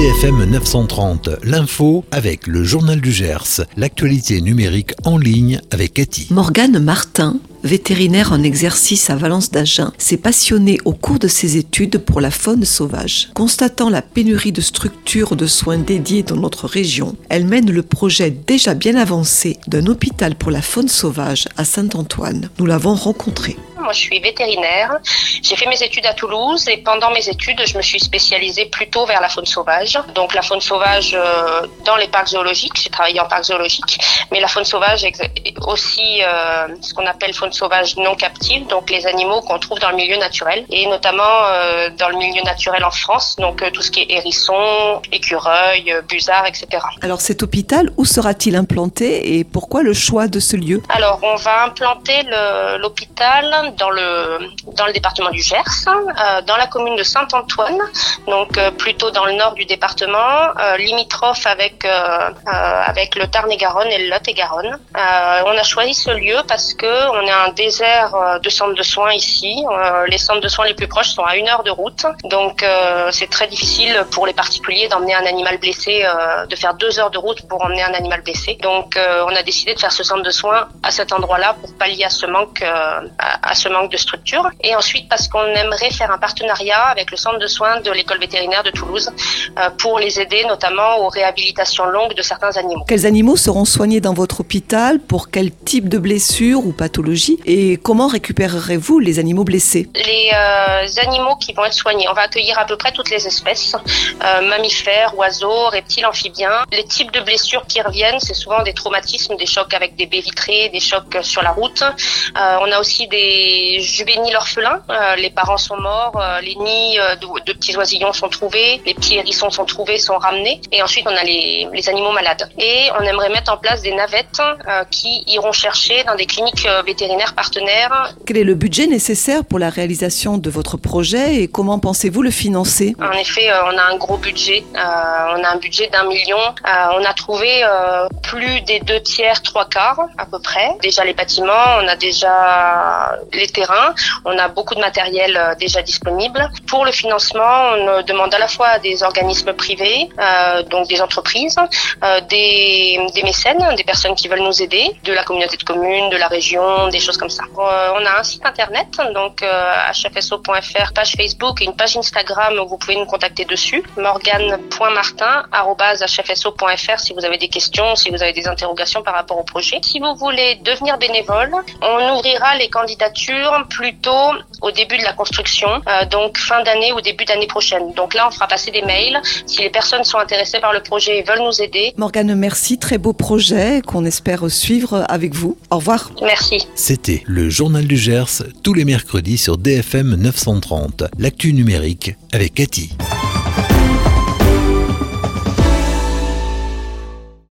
DFM 930, l'info avec le Journal du Gers, l'actualité numérique en ligne avec Cathy. Morgane Martin, vétérinaire en exercice à Valence d'Agen, s'est passionnée au cours de ses études pour la faune sauvage. Constatant la pénurie de structures de soins dédiées dans notre région, elle mène le projet déjà bien avancé d'un hôpital pour la faune sauvage à Saint-Antoine. Nous l'avons rencontrée. Moi, je suis vétérinaire. J'ai fait mes études à Toulouse et pendant mes études, je me suis spécialisée plutôt vers la faune sauvage. Donc, la faune sauvage dans les parcs zoologiques. J'ai travaillé en parc zoologique. Mais la faune sauvage aussi, ce qu'on appelle faune sauvage non captive. Donc, les animaux qu'on trouve dans le milieu naturel et notamment dans le milieu naturel en France. Donc, tout ce qui est hérissons, écureuils, busards, etc. Alors, cet hôpital, où sera-t-il implanté et pourquoi le choix de ce lieu ? Alors, on va implanter l'hôpital dans le département du Gers, dans la commune de Saint-Antoine, donc plutôt dans le nord du département, limitrophe avec le Tarn-et-Garonne et le Lot-et-Garonne. On a choisi ce lieu parce que on a un désert de centres de soins ici. Les centres de soins les plus proches sont à 1 heure de route, donc c'est très difficile pour les particuliers d'emmener un animal blessé, de faire 2 heures de route pour emmener un animal blessé. Donc on a décidé de faire ce centre de soins à cet endroit-là pour pallier à ce manque de structure, et ensuite parce qu'on aimerait faire un partenariat avec le centre de soins de l'école vétérinaire de Toulouse pour les aider notamment aux réhabilitations longues de certains animaux. Quels animaux seront soignés dans votre hôpital, pour quel type de blessures ou pathologies, et comment récupérerez-vous les animaux blessés ? Les animaux qui vont être soignés, on va accueillir à peu près toutes les espèces, mammifères, oiseaux, reptiles, amphibiens. Les types de blessures qui reviennent, c'est souvent des traumatismes, des chocs avec des baies vitrées, des chocs sur la route. On a aussi des juvéniles orphelins, les parents sont morts, les nids de petits oisillons sont trouvés, les petits hérissons sont trouvés, sont ramenés, et ensuite on a les animaux malades. Et on aimerait mettre en place des navettes qui iront chercher dans des cliniques vétérinaires partenaires. Quel est le budget nécessaire pour la réalisation de votre projet et comment pensez-vous le financer ? En effet, on a un gros budget, on a un budget d'1 million. On a trouvé plus des 2/3, 3/4 à peu près. Déjà les bâtiments, on a déjà les terrains, on a beaucoup de matériel déjà disponible. Pour le financement, on demande à la fois à des organismes privés, donc des entreprises, des mécènes, des personnes qui veulent nous aider, de la communauté de communes, de la région, des choses comme ça. On a un site internet, donc hfso.fr, page Facebook et une page Instagram où vous pouvez nous contacter dessus, morgane.martin@hfso.fr si vous avez des questions, si vous avez des interrogations par rapport au projet. Si vous voulez devenir bénévole, on ouvrira les candidatures plutôt au début de la construction, donc fin d'année ou début d'année prochaine. Donc là, on fera passer des mails. Si les personnes sont intéressées par le projet et veulent nous aider. Morgane, merci. Très beau projet qu'on espère suivre avec vous. Au revoir. Merci. C'était le Journal du Gers, tous les mercredis sur DFM 930, l'actu numérique avec Cathy.